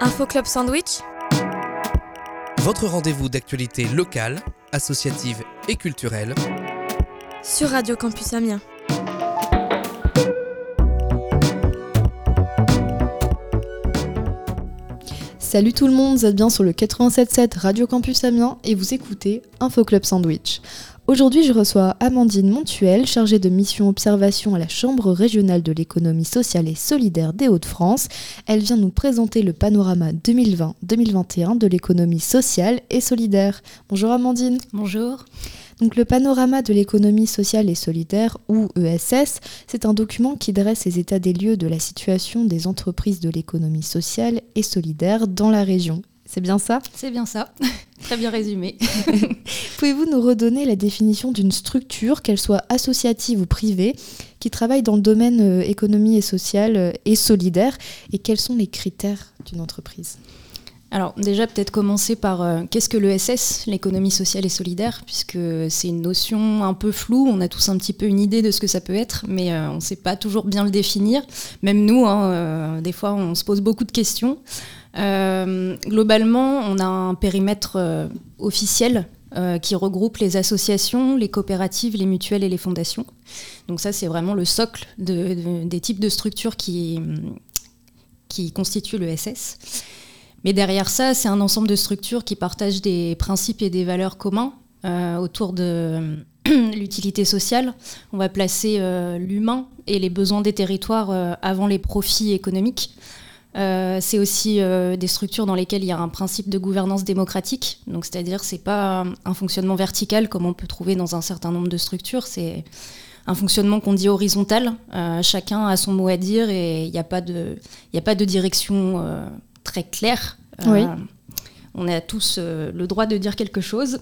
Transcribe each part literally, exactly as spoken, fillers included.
Info Club Sandwich, votre rendez-vous d'actualité locale, associative et culturelle sur Radio Campus Amiens. Salut tout le monde, vous êtes bien sur le quatre-vingt-sept sept Radio Campus Amiens et vous écoutez Info Club Sandwich. Aujourd'hui, je reçois Amandine Montuel, chargée de mission observation à la Chambre régionale de l'économie sociale et solidaire des Hauts-de-France. Elle vient nous présenter le panorama deux mille vingt deux mille vingt et un de l'économie sociale et solidaire. Bonjour Amandine. Bonjour. Donc, le panorama de l'économie sociale et solidaire, ou E S S, c'est un document qui dresse les états des lieux de la situation des entreprises de l'économie sociale et solidaire dans la région. C'est bien ça ? C'est bien ça, très bien résumé. Pouvez-vous nous redonner la définition d'une structure, qu'elle soit associative ou privée, qui travaille dans le domaine euh, économie et sociale euh, et solidaire, et quels sont les critères d'une entreprise ? Alors déjà peut-être commencer par euh, qu'est-ce que l'E S S, l'économie sociale et solidaire, puisque c'est une notion un peu floue, on a tous un petit peu une idée de ce que ça peut être, mais euh, on ne sait pas toujours bien le définir. Même nous, hein, euh, des fois on se pose beaucoup de questions. Euh, globalement, on a un périmètre euh, officiel euh, qui regroupe les associations, les coopératives, les mutuelles et les fondations. Donc ça, c'est vraiment le socle de, de, des types de structures qui, qui constituent l'E S S. Mais derrière ça, c'est un ensemble de structures qui partagent des principes et des valeurs communs euh, autour de l'utilité sociale. On va placer euh, l'humain et les besoins des territoires euh, avant les profits économiques. Euh, c'est aussi euh, des structures dans lesquelles il y a un principe de gouvernance démocratique. Donc, c'est-à-dire c'est pas un fonctionnement vertical comme on peut trouver dans un certain nombre de structures. C'est un fonctionnement qu'on dit horizontal. Euh, chacun a son mot à dire et il n'y a pas de, il n'y a pas de direction euh, très claire. Euh, oui. On a tous euh, le droit de dire quelque chose.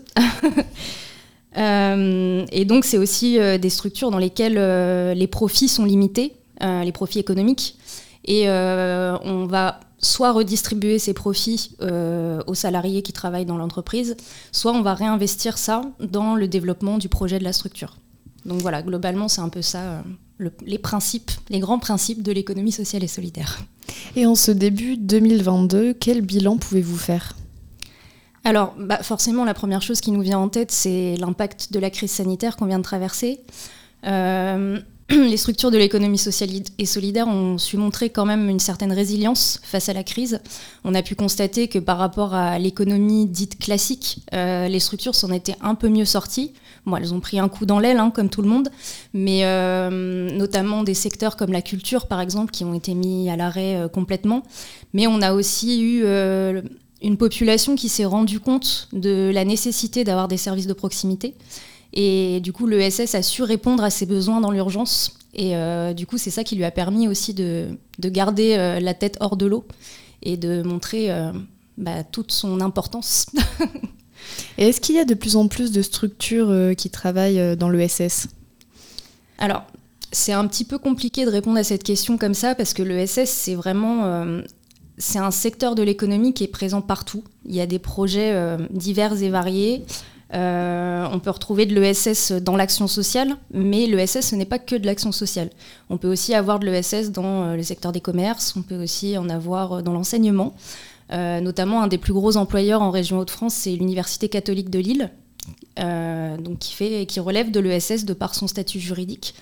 euh, et donc, c'est aussi euh, des structures dans lesquelles euh, les profits sont limités, euh, les profits économiques. Et euh, on va soit redistribuer ces profits euh, aux salariés qui travaillent dans l'entreprise, soit on va réinvestir ça dans le développement du projet de la structure. Donc voilà, globalement, c'est un peu ça, euh, le, les principes, les grands principes de l'économie sociale et solidaire. Et en ce début deux mille vingt-deux, quel bilan pouvez-vous faire ? Alors, bah forcément, la première chose qui nous vient en tête, c'est l'impact de la crise sanitaire qu'on vient de traverser. Euh, Les structures de l'économie sociale et solidaire ont su montrer quand même une certaine résilience face à la crise. On a pu constater que par rapport à l'économie dite classique, euh, les structures s'en étaient un peu mieux sorties. Bon, elles ont pris un coup dans l'aile, hein, comme tout le monde, mais euh, notamment des secteurs comme la culture, par exemple, qui ont été mis à l'arrêt euh, complètement. Mais on a aussi eu euh, une population qui s'est rendue compte de la nécessité d'avoir des services de proximité. Et du coup, l'E S S a su répondre à ses besoins dans l'urgence. Et euh, du coup, c'est ça qui lui a permis aussi de, de garder euh, la tête hors de l'eau et de montrer euh, bah, toute son importance. Et est-ce qu'il y a de plus en plus de structures euh, qui travaillent euh, dans l'E S S ? Alors, c'est un petit peu compliqué de répondre à cette question comme ça parce que l'E S S, c'est vraiment... Euh, c'est un secteur de l'économie qui est présent partout. Il y a des projets euh, divers et variés. Euh, on peut retrouver de l'E S S dans l'action sociale, mais l'E S S, ce n'est pas que de l'action sociale. On peut aussi avoir de l'E S S dans euh, le secteur des commerces, on peut aussi en avoir euh, dans l'enseignement. Euh, notamment, un des plus gros employeurs en région Hauts-de-France, c'est l'Université catholique de Lille, euh, donc qui, fait, qui relève de l'E S S de par son statut juridique.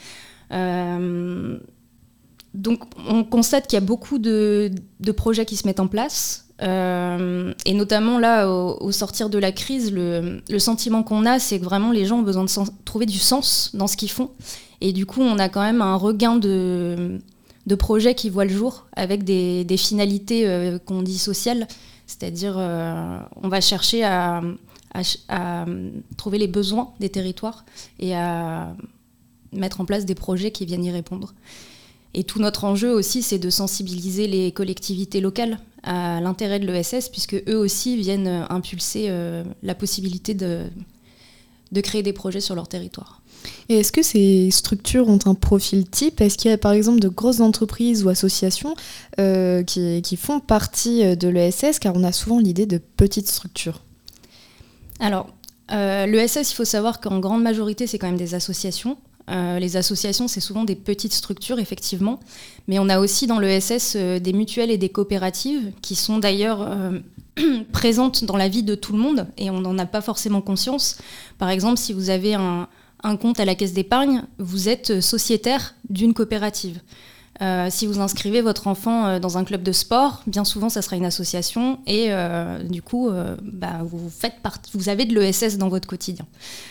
Euh, donc, on constate qu'il y a beaucoup de, de projets qui se mettent en place. Euh, et notamment là, au, au sortir de la crise, le, le sentiment qu'on a, c'est que vraiment les gens ont besoin de sens, trouver du sens dans ce qu'ils font. Et du coup, on a quand même un regain de, de projets qui voient le jour avec des, des finalités euh, qu'on dit sociales. C'est-à-dire, euh, on va chercher à, à, à trouver les besoins des territoires et à mettre en place des projets qui viennent y répondre. Et tout notre enjeu aussi, c'est de sensibiliser les collectivités locales à l'intérêt de l'E S S, puisque eux aussi viennent impulser euh, la possibilité de, de créer des projets sur leur territoire. Et est-ce que ces structures ont un profil type ? Est-ce qu'il y a par exemple de grosses entreprises ou associations euh, qui, qui font partie de l'E S S, car on a souvent l'idée de petites structures ? Alors, euh, l'E S S, il faut savoir qu'en grande majorité, c'est quand même des associations. Euh, les associations, c'est souvent des petites structures, effectivement. Mais on a aussi dans l'E S S euh, des mutuelles et des coopératives qui sont d'ailleurs euh, présentes dans la vie de tout le monde et on n'en a pas forcément conscience. Par exemple, si vous avez un, un compte à la caisse d'épargne, vous êtes sociétaire d'une coopérative. Euh, si vous inscrivez votre enfant dans un club de sport, bien souvent ça sera une association et euh, du coup euh, bah, vous, faites partie, vous avez de l'E S S dans votre quotidien.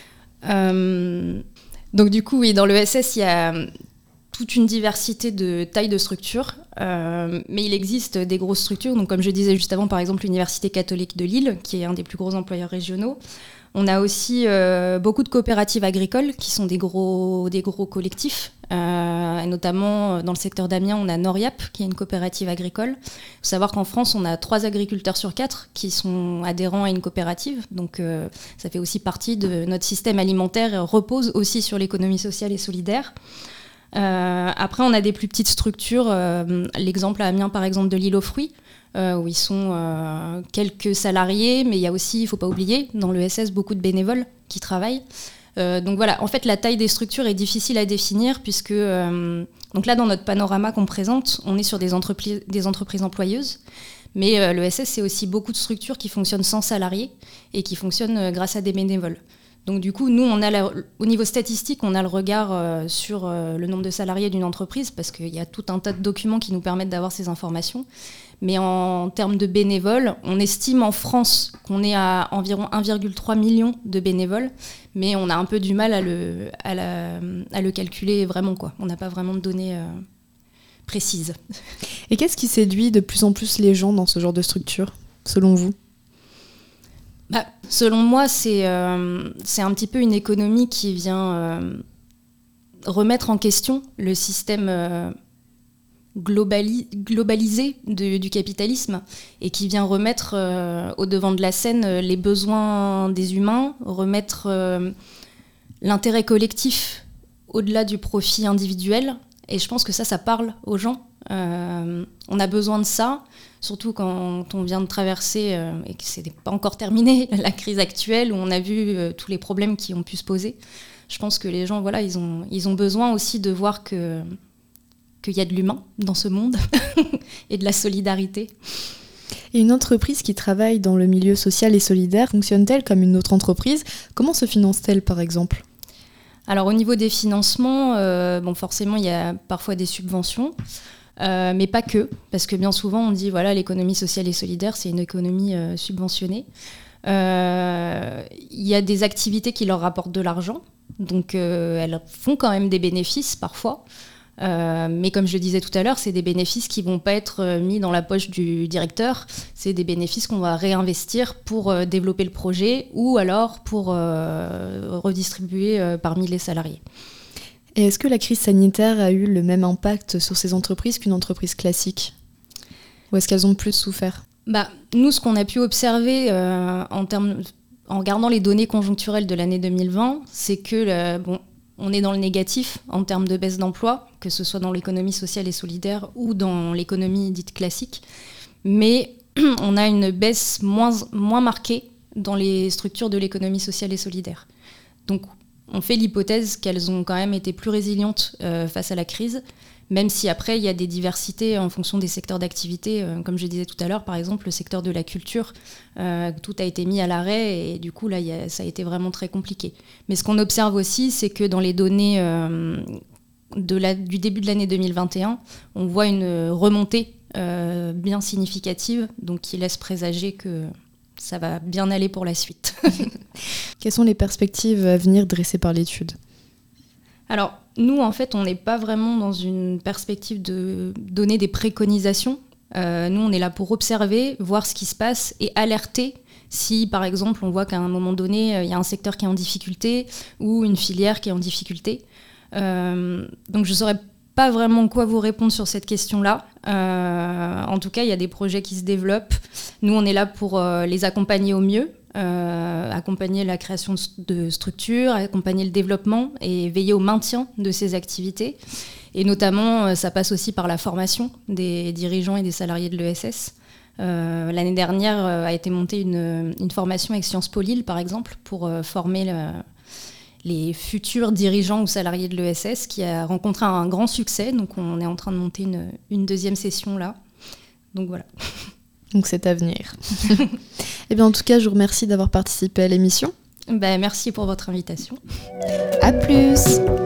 Euh, donc du coup oui, dans l'E S S il y a toute une diversité de tailles de structures, euh, mais il existe des grosses structures, donc comme je disais juste avant par exemple l'Université catholique de Lille qui est un des plus gros employeurs régionaux. On a aussi euh, beaucoup de coopératives agricoles qui sont des gros, des gros collectifs. Euh, et notamment dans le secteur d'Amiens, on a Noriap qui est une coopérative agricole. Il faut savoir qu'en France, on a trois agriculteurs sur quatre qui sont adhérents à une coopérative. Donc euh, ça fait aussi partie de notre système alimentaire, repose aussi sur l'économie sociale et solidaire. Euh, après, on a des plus petites structures. Euh, l'exemple à Amiens, par exemple, de l'île aux fruits. Euh, où ils sont euh, quelques salariés, mais il y a aussi, il ne faut pas oublier, dans l'E S S, beaucoup de bénévoles qui travaillent. Euh, donc voilà, en fait, la taille des structures est difficile à définir, puisque euh, donc là, dans notre panorama qu'on présente, on est sur des entreprises, des entreprises employeuses, mais euh, l'E S S, c'est aussi beaucoup de structures qui fonctionnent sans salariés et qui fonctionnent euh, grâce à des bénévoles. Donc du coup, nous, on a la, au niveau statistique, on a le regard euh, sur euh, le nombre de salariés d'une entreprise, parce qu'il y a tout un tas de documents qui nous permettent d'avoir ces informations. Mais en termes de bénévoles, on estime en France qu'on est à environ un virgule trois million de bénévoles, mais on a un peu du mal à le, à la, à le calculer vraiment, quoi. On n'a pas vraiment de données euh, précises. Et qu'est-ce qui séduit de plus en plus les gens dans ce genre de structure, selon vous ? Bah, selon moi, c'est, euh, c'est un petit peu une économie qui vient euh, remettre en question le système euh, globali- globalisé de, du capitalisme et qui vient remettre euh, au devant de la scène euh, les besoins des humains, remettre euh, l'intérêt collectif au-delà du profit individuel. Et je pense que ça, ça parle aux gens. Euh, on a besoin de ça, surtout quand on vient de traverser, euh, et que ce n'est pas encore terminé, la crise actuelle, où on a vu euh, tous les problèmes qui ont pu se poser. Je pense que les gens, voilà, ils ont, ils ont besoin aussi de voir que, qu'il y a de l'humain dans ce monde et de la solidarité. Et une entreprise qui travaille dans le milieu social et solidaire fonctionne-t-elle comme une autre entreprise ? Comment se finance-t-elle, par exemple ? Alors au niveau des financements, euh, bon, forcément il y a parfois des subventions, euh, mais pas que, parce que bien souvent on dit voilà, l'économie sociale et solidaire c'est une économie euh, subventionnée. Euh, il y a des activités qui leur rapportent de l'argent, donc euh, elles font quand même des bénéfices parfois. Euh, mais comme je le disais tout à l'heure, c'est des bénéfices qui ne vont pas être mis dans la poche du directeur, c'est des bénéfices qu'on va réinvestir pour euh, développer le projet ou alors pour euh, redistribuer euh, parmi les salariés. Et est-ce que la crise sanitaire a eu le même impact sur ces entreprises qu'une entreprise classique ? Ou est-ce qu'elles ont plus souffert ? Bah, nous, ce qu'on a pu observer euh, en, termes, en regardant les données conjoncturelles de l'année deux mille vingt, c'est que le, bon, on est dans le négatif en termes de baisse d'emploi, que ce soit dans l'économie sociale et solidaire ou dans l'économie dite classique. Mais on a une baisse moins, moins marquée dans les structures de l'économie sociale et solidaire. Donc on fait l'hypothèse qu'elles ont quand même été plus résilientes euh, face à la crise, même si après il y a des diversités en fonction des secteurs d'activité. Euh, comme je disais tout à l'heure, par exemple, le secteur de la culture, euh, tout a été mis à l'arrêt et du coup là y a, ça a été vraiment très compliqué. Mais ce qu'on observe aussi, c'est que dans les données euh, de la, du début de l'année deux mille vingt et un, on voit une remontée euh, bien significative, donc qui laisse présager que ça va bien aller pour la suite. Quelles sont les perspectives à venir dressées par l'étude ? Alors, nous, en fait, on n'est pas vraiment dans une perspective de donner des préconisations. Euh, nous, on est là pour observer, voir ce qui se passe et alerter si, par exemple, on voit qu'à un moment donné, il y a un secteur qui est en difficulté ou une filière qui est en difficulté. Euh, donc, je ne saurais pas vraiment quoi vous répondre sur cette question-là. Euh, en tout cas, il y a des projets qui se développent. Nous, on est là pour euh, les accompagner au mieux. Euh, accompagner la création de structures, accompagner le développement et veiller au maintien de ces activités. Et notamment, ça passe aussi par la formation des dirigeants et des salariés de l'E S S. Euh, l'année dernière a été montée une, une formation avec Sciences Po Lille, par exemple, pour euh, former le, les futurs dirigeants ou salariés de l'E S S, qui a rencontré un grand succès. Donc on est en train de monter une, une deuxième session là. Donc voilà. Donc c'est à venir. Eh bien en tout cas, je vous remercie d'avoir participé à l'émission. Ben, merci pour votre invitation. À plus.